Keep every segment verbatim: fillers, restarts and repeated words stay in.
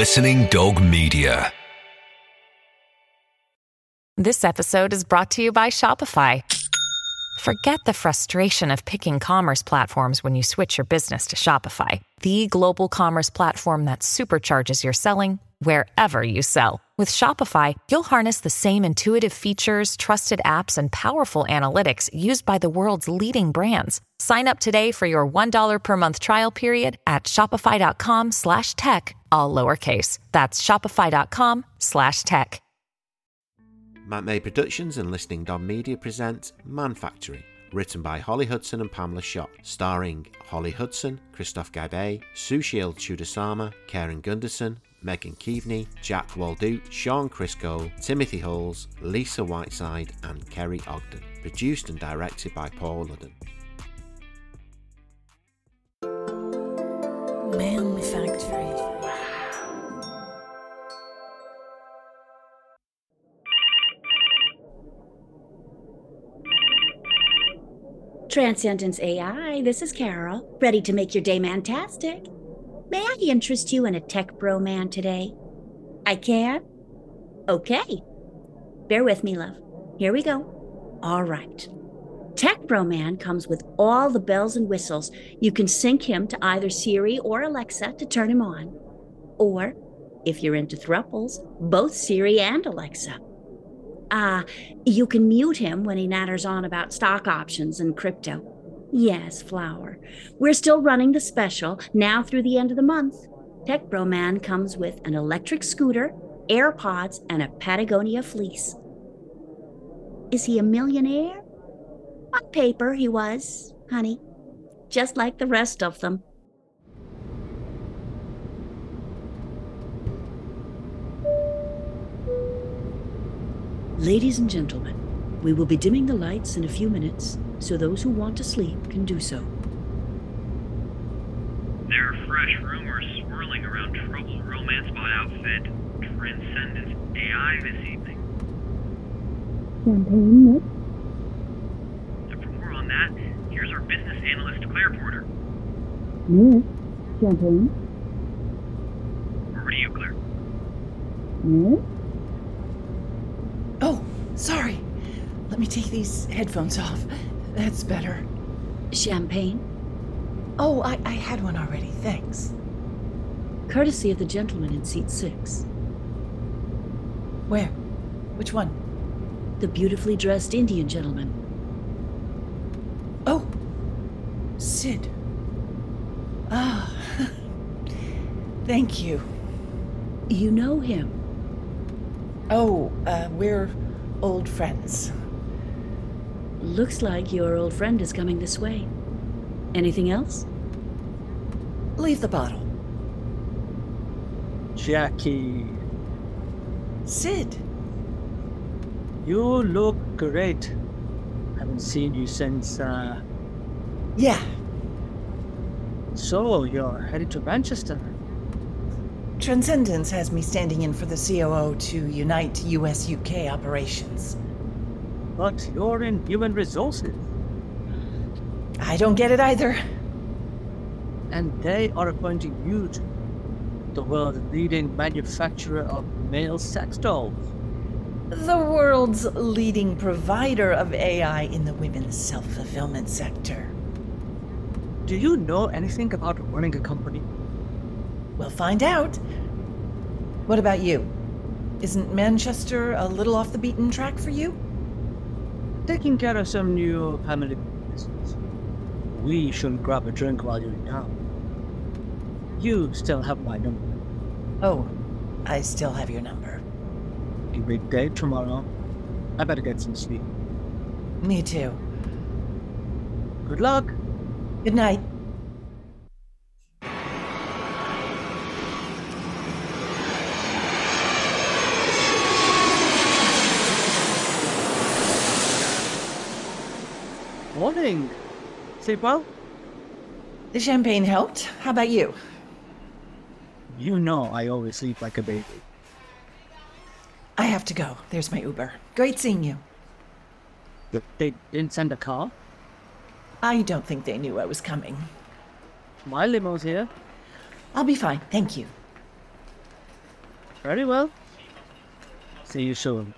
Listening Dog Media. This episode is brought to you by Shopify. Forget the frustration of picking commerce platforms when you switch your business to Shopify, the global commerce platform that supercharges your selling wherever you sell. With Shopify, you'll harness the same intuitive features, trusted apps, and powerful analytics used by the world's leading brands. Sign up today for your one dollar per month trial period at shopify.com slash tech, all lowercase. That's shopify.com slash tech. Matt May Productions and Listening Dog Media present Man Factory, written by Holly Hudson and Pamela Schott, starring Holly Hudson, Christophe Gabay, Sushil Chudasama, Karen Gunderson, Megan Keaveney, Jack Waldoot, Sean Crisco, Timothy Halls, Lisa Whiteside and Kerry Ogden. Produced and directed by Paul Ludden. Man Factory. Transcendence A I, this is Carol, ready to make your day mantastic. May I interest you in a tech bro man today? I can? Okay. Bear with me, love. Here we go. All right. Tech bro man comes with all the bells and whistles. You can sync him to either Siri or Alexa to turn him on. Or, if you're into thruples, both Siri and Alexa. Ah, uh, you can mute him when he natters on about stock options and crypto. Yes, Flower. We're still running the special, now through the end of the month. Tech Bro Man comes with an electric scooter, AirPods, and a Patagonia fleece. Is he a millionaire? On paper, he was, honey. Just like the rest of them. Ladies and gentlemen, we will be dimming the lights in a few minutes, so those who want to sleep can do so. There are fresh rumors swirling around troubled romance bot outfit Transcendence A I this evening. Champagne, Nick? So for more on that, here's our business analyst Claire Porter. Nick? Champagne? Over to you, Claire. Nick? Oh, sorry. Let me take these headphones off. That's better. Champagne? Oh, I, I had one already, thanks. Courtesy of the gentleman in seat six. Where? Which one? The beautifully dressed Indian gentleman. Oh, Sid. Ah, thank you. You know him? Oh, uh, we're old friends. Looks like your old friend is coming this way. Anything else? Leave the bottle. Jackie. Sid. You look great. Haven't seen you since, uh... Yeah. So, you're headed to Manchester? Transcendence has me standing in for the C O O to unite U S U K operations. But you're in human resources. I don't get it either. And they are appointing you to the world's leading manufacturer of male sex dolls. The world's leading provider of A I in the women's self-fulfillment sector. Do you know anything about running a company? We'll find out. What about you? Isn't Manchester a little off the beaten track for you? Taking care of some new family business. We should grab a drink while you're in town. You still have my number. Oh, I still have your number. A big day tomorrow. I better get some sleep. Me too. Good luck. Good night. Morning. Sleep well? The champagne helped. How about you? You know I always sleep like a baby. I have to go. There's my Uber. Great seeing you. They didn't send a car? I don't think they knew I was coming. My limo's here. I'll be fine, thank you. Very well. See you soon.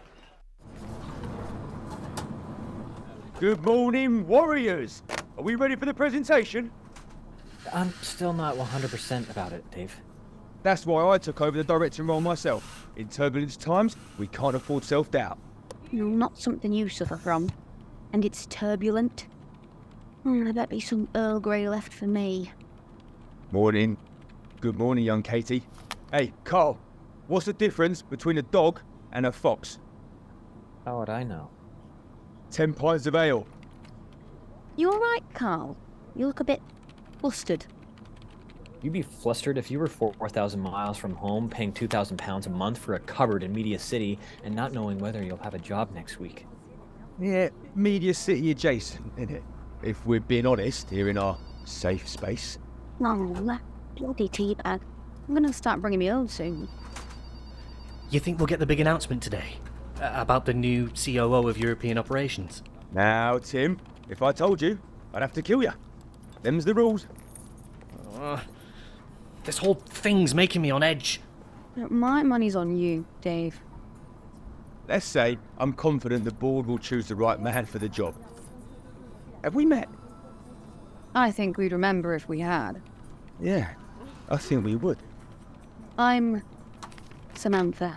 Good morning, warriors. Are we ready for the presentation? I'm still not one hundred percent about it, Dave. That's why I took over the directing role myself. In turbulent times, we can't afford self-doubt. No, not something you suffer from. And it's turbulent. Hmm, I bet be some Earl Grey left for me. Morning. Good morning, young Katie. Hey, Carl, what's the difference between a dog and a fox? How would I know? Ten pints of ale. You alright, Carl? You look a bit flustered. You'd be flustered if you were four thousand miles from home, paying two thousand pounds a month for a cupboard in Media City, and not knowing whether you'll have a job next week. Yeah, Media City adjacent, innit? If we're being honest, here in our safe space. Oh, that bloody teabag. I'm gonna start bringing me own soon. You think we'll get the big announcement today? Uh, about the new C O O of European Operations? Now, Tim, if I told you, I'd have to kill you. Them's the rules. Uh, this whole thing's making me on edge. My money's on you, Dave. Let's say I'm confident the board will choose the right man for the job. Have we met? I think we'd remember if we had. Yeah, I think we would. I'm Samantha.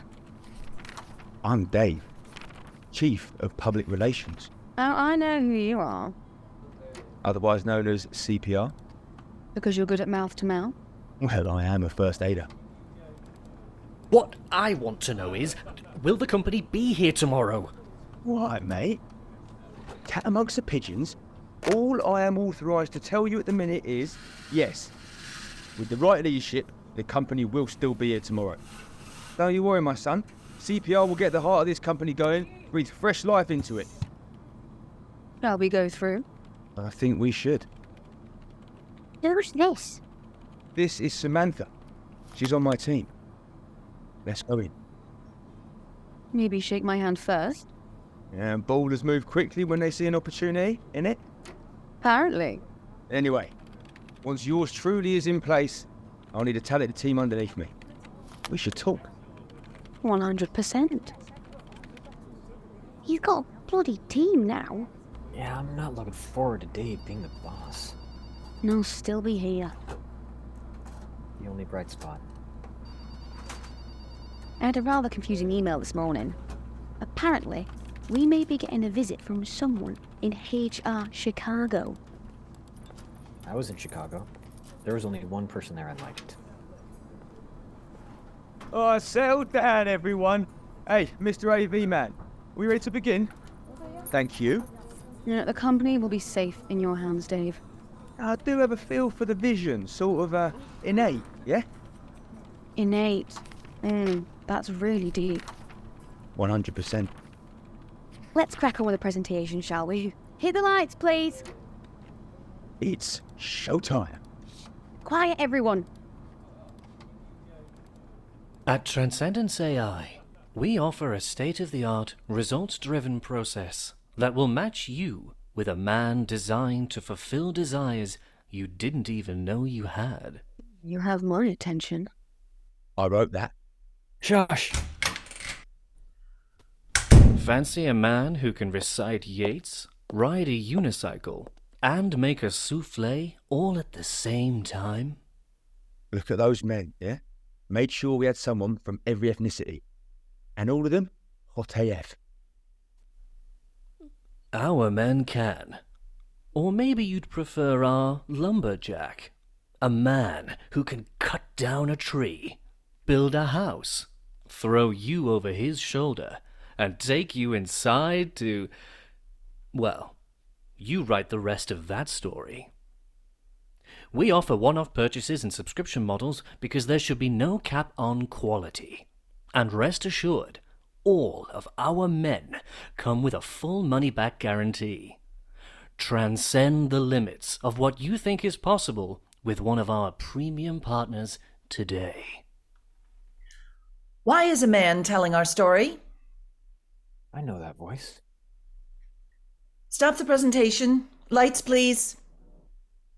I'm Dave, Chief of Public Relations. Oh, I know who you are. Otherwise known as C P R. Because you're good at mouth to mouth? Well, I am a first aider. What I want to know is, will the company be here tomorrow? Why, mate? Cat amongst the pigeons, all I am authorised to tell you at the minute is, yes, with the right leadership, the company will still be here tomorrow. Don't you worry, my son. C P R will get the heart of this company going, breathe fresh life into it. Shall we go through? I think we should. Who's this? This is Samantha. She's on my team. Let's go in. Maybe shake my hand first? And bowlers move quickly when they see an opportunity, innit? Apparently. Anyway, once yours truly is in place, I'll need a talented team underneath me. We should talk. one hundred percent. You've got a bloody team now. Yeah, I'm not looking forward to Dave being the boss. And I'll still be here. The only bright spot. I had a rather confusing email this morning. Apparently, we may be getting a visit from someone in H R Chicago. I was in Chicago. There was only one person there I liked. Oh, settle down, everyone. Hey, Mister A V man, we ready to begin? Thank you. You know, the company will be safe in your hands, Dave. I do have a feel for the vision, sort of uh, innate, yeah? Innate. Mm, that's really deep. one hundred percent. Let's crack on with the presentation, shall we? Hit the lights, please. It's showtime. Quiet, everyone. At Transcendence A I, we offer a state-of-the-art, results-driven process that will match you with a man designed to fulfill desires you didn't even know you had. You have my attention. I wrote that. Josh! Fancy a man who can recite Yeats, ride a unicycle, and make a souffle all at the same time? Look at those men, yeah? Made sure we had someone from every ethnicity. And all of them, hot A F. Our men can. Or maybe you'd prefer our lumberjack. A man who can cut down a tree, build a house, throw you over his shoulder, and take you inside to... Well, you write the rest of that story. We offer one-off purchases and subscription models because there should be no cap on quality. And rest assured, all of our men come with a full money-back guarantee. Transcend the limits of what you think is possible with one of our premium partners today. Why is a man telling our story? I know that voice. Stop the presentation. Lights, please.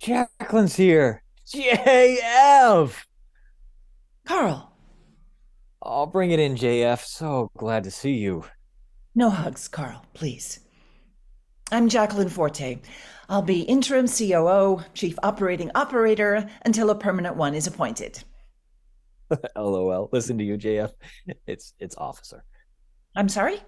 Jacqueline's here. J F! Carl, I'll bring it in, J F. So glad to see you. No hugs, Carl, please. I'm Jacqueline Forte. I'll be interim C O O, chief operating operator, until a permanent one is appointed. LOL. Listen to you, J F. It's it's officer. I'm sorry?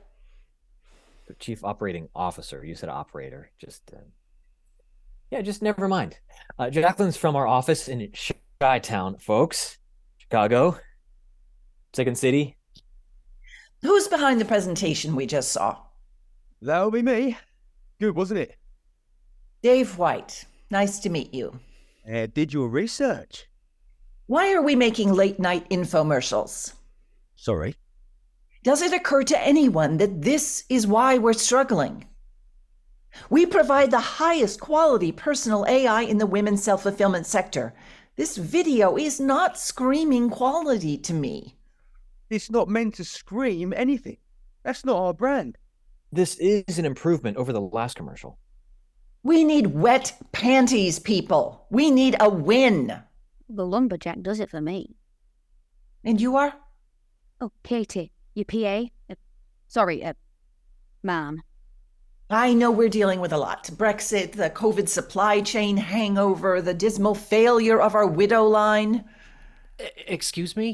Chief operating officer. You said operator. Just uh, yeah, just never mind. Uh, Jacqueline's from our office in Chi-Town, folks. Chicago. Second City. Who's behind the presentation we just saw? That'll be me. Good, wasn't it? Dave White. Nice to meet you. Uh, did your research? Why are we making late-night infomercials? Sorry. Does it occur to anyone that this is why we're struggling? We provide the highest quality personal A I in the women's self-fulfillment sector. This video is not screaming quality to me. It's not meant to scream anything. That's not our brand. This is an improvement over the last commercial. We need wet panties, people. We need a win. The lumberjack does it for me. And you are? Oh, Katie, your P A. Uh, sorry, uh, ma'am. I know we're dealing with a lot. Brexit, the COVID supply chain hangover, the dismal failure of our widow line. Excuse me?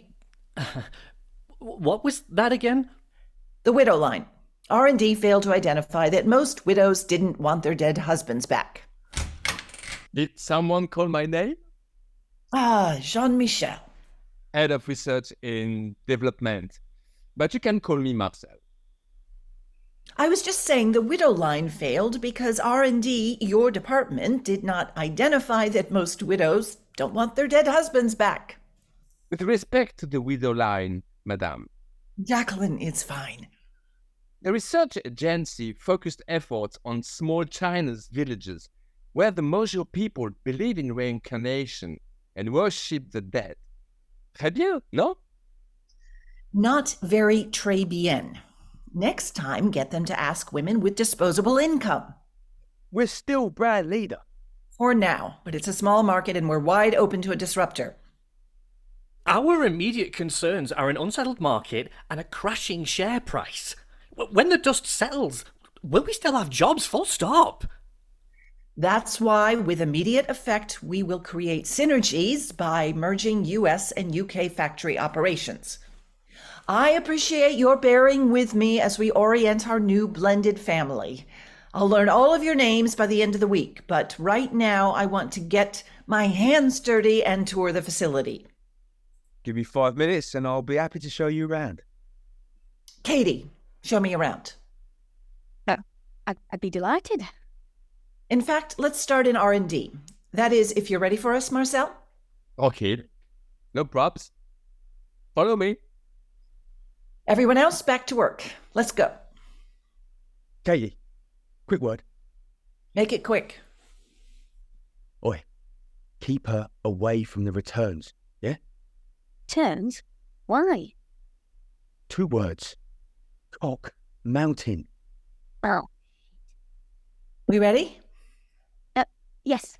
What was that again? The widow line. R and D failed to identify that most widows didn't want their dead husbands back. Did someone call my name? Ah, Jean-Michel. Head of Research in Development. But you can call me Marcel. I was just saying the widow line failed because R and D, your department, did not identify that most widows don't want their dead husbands back. With respect to the widow line, madame. Jacqueline, it's fine. The research agency focused efforts on small China's villages where the Mojo people believe in reincarnation and worship the dead. Have you? No? Not very très bien. Next time, get them to ask women with disposable income. We're still brand leader. For now, but it's a small market and we're wide open to a disruptor. Our immediate concerns are an unsettled market and a crashing share price. When the dust settles, will we still have jobs? Full stop. That's why, with immediate effect, we will create synergies by merging U S and U K factory operations. I appreciate your bearing with me as we orient our new blended family. I'll learn all of your names by the end of the week, but right now I want to get my hands dirty and tour the facility. Give me five minutes and I'll be happy to show you around. Katie, show me around. Oh, I'd, I'd be delighted. In fact, let's start in R and D. That is, if you're ready for us, Marcel. Okay. No props. Follow me. Everyone else, back to work. Let's go. Katie, quick word. Make it quick. Oi, keep her away from the returns, yeah? Turns? Why? Two words. Cock Mountain. Oh. We ready? Uh, yes.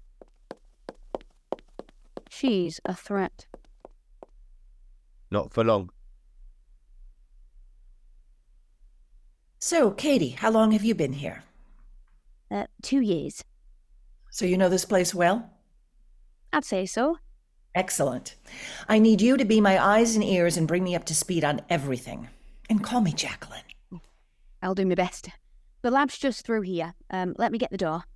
She's a threat. Not for long. So, Katie, how long have you been here? Uh, two years. So you know this place well? I'd say so. Excellent. I need you to be my eyes and ears and bring me up to speed on everything. And call me Jacqueline. I'll do my best. The lab's just through here. Um, let me get the door.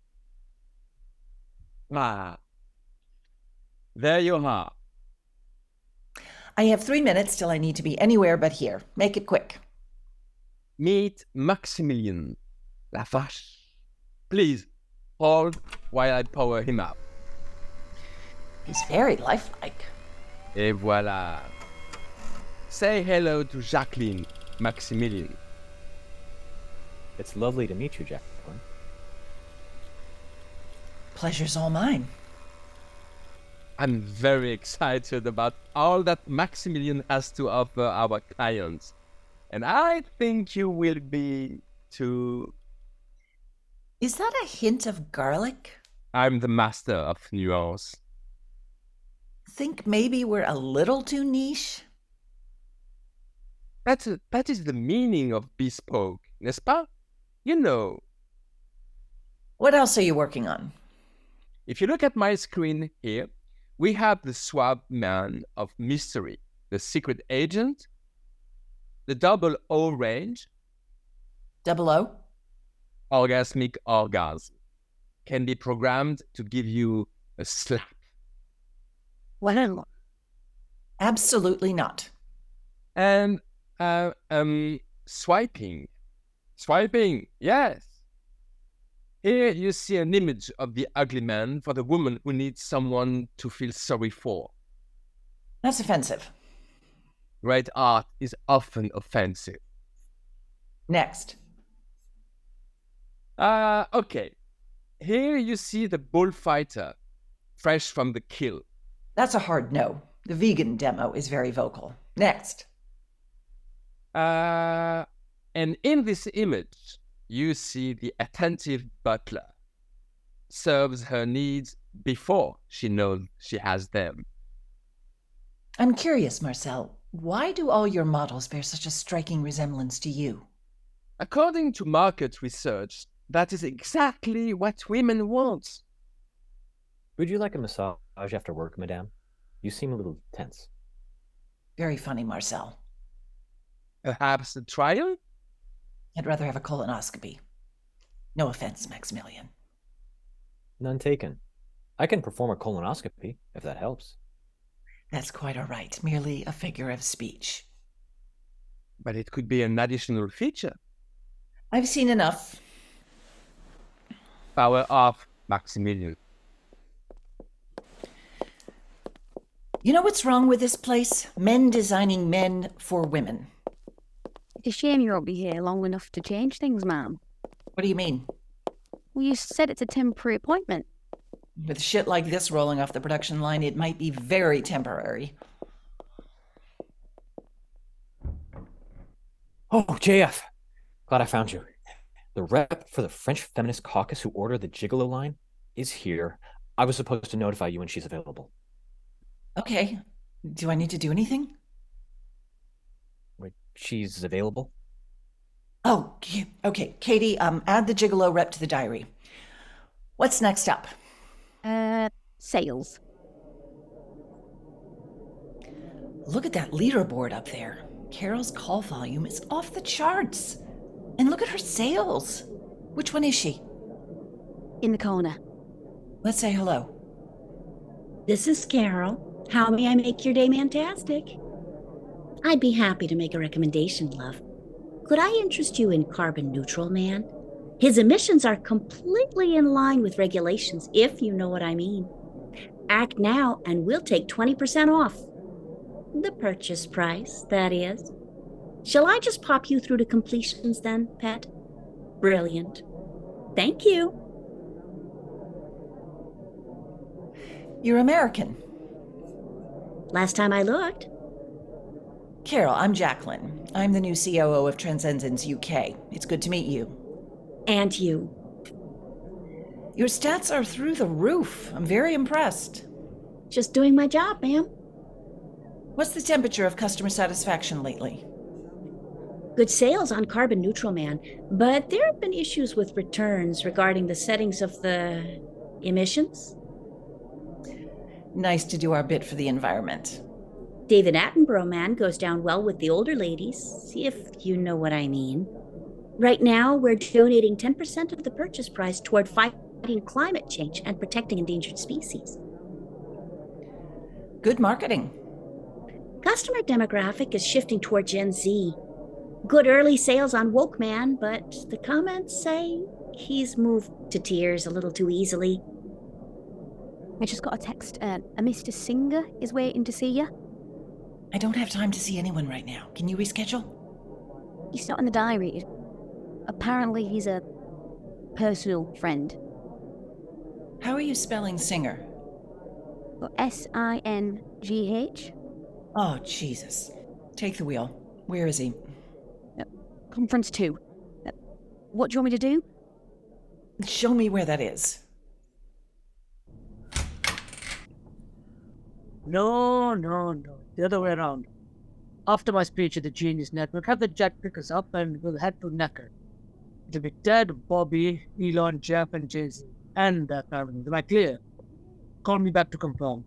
Ah. There you are. I have three minutes till I need to be anywhere but here. Make it quick. Meet Maximilian. La vache. Please, hold while I power him up. He's very lifelike. Et voilà. Say hello to Jacqueline, Maximilian. It's lovely to meet you, Jacqueline. Pleasure's all mine. I'm very excited about all that Maximilian has to offer our clients. And I think you will be too. Is that a hint of garlic? I'm the master of nuance. Think maybe we're a little too niche? That's a, that is the meaning of bespoke, n'est-ce pas? You know. What else are you working on? If you look at my screen here, we have the swab man of mystery, the secret agent, the double O range. Double O? Orgasmic orgasm. Can be programmed to give you a slap. Well, absolutely not. And uh, um, swiping. Swiping, yes. Here you see an image of the ugly man for the woman who needs someone to feel sorry for. That's offensive. Great art is often offensive. Next. Uh, okay. Here you see the bullfighter, fresh from the kill. That's a hard no. The vegan demo is very vocal. Next. Uh, and in this image, you see the attentive butler serves her needs before she knows she has them. I'm curious, Marcel. Why do all your models bear such a striking resemblance to you? According to market research, that is exactly what women want. Would you like a massage after work, madame? You seem a little tense. Very funny, Marcel. Perhaps a trial? I'd rather have a colonoscopy. No offense, Maximilian. None taken. I can perform a colonoscopy, if that helps. That's quite all right. Merely a figure of speech. But it could be an additional feature. I've seen enough. Power off, Maximilian. You know what's wrong with this place? Men designing men for women. It's a shame you won't be here long enough to change things, ma'am. What do you mean? Well, you said it's a temporary appointment. With shit like this rolling off the production line, it might be very temporary. Oh, J F. Glad I found you. The rep for the French Feminist Caucus who ordered the Gigolo line is here. I was supposed to notify you when she's available. Okay. Do I need to do anything? Wait, she's available? Oh, okay. Katie, um, add the Gigolo rep to the diary. What's next up? Uh, sales. Look at that leaderboard up there. Carol's call volume is off the charts. And look at her sales. Which one is she? In the corner. Let's say hello. This is Carol. How may I make your day fantastic? I'd be happy to make a recommendation, love. Could I interest you in Carbon Neutral Man? His emissions are completely in line with regulations, if you know what I mean. Act now and we'll take twenty percent off. The purchase price, that is. Shall I just pop you through to completions then, pet? Brilliant. Thank you. You're American. Last time I looked. Carol, I'm Jacqueline. I'm the new C O O of Transcendence U K. It's good to meet you. And you. Your stats are through the roof. I'm very impressed. Just doing my job, ma'am. What's the temperature of customer satisfaction lately? Good sales on Carbon Neutral Man, but there have been issues with returns regarding the settings of the emissions. Nice to do our bit for the environment. David Attenborough Man goes down well with the older ladies, if you know what I mean. Right now, we're donating ten percent of the purchase price toward fighting climate change and protecting endangered species. Good marketing. Customer demographic is shifting toward Gen Z. Good early sales on Woke Man, but the comments say he's moved to tears a little too easily. I just got a text. Uh, a Mister Singer is waiting to see you. I don't have time to see anyone right now. Can you reschedule? He's not in the diary. Apparently he's a personal friend. How are you spelling Singer? S I N G H. Oh, Jesus. Take the wheel. Where is he? Uh, conference two. Uh, what do you want me to do? Show me where that is. No, no, no. The other way around. After my speech at the Genius Network, have the Jack pick us up and we'll head to Necker. It'll be Ted, Bobby, Elon, Jeff, and Jay-Z, and their families. Am I clear? Call me back to confirm.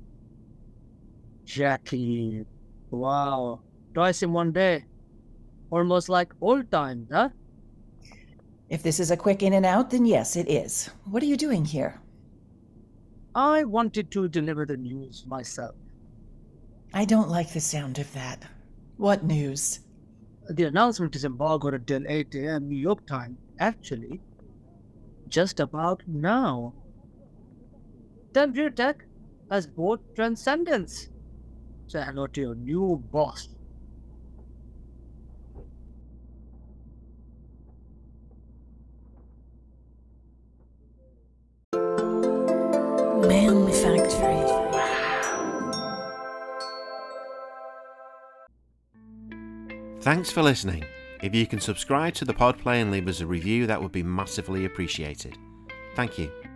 Jackie. Wow. Twice in one day. Almost like old times, huh? If this is a quick in and out, then yes, it is. What are you doing here? I wanted to deliver the news myself. I don't like the sound of that. What news? The announcement is embargoed until eight a.m. New York time. Actually, just about now. Temperature Tech has bought Transcendence. Say hello to your new boss. Man Factory. Thanks for listening. If you can subscribe to the Podplay and leave us a review, that would be massively appreciated. Thank you.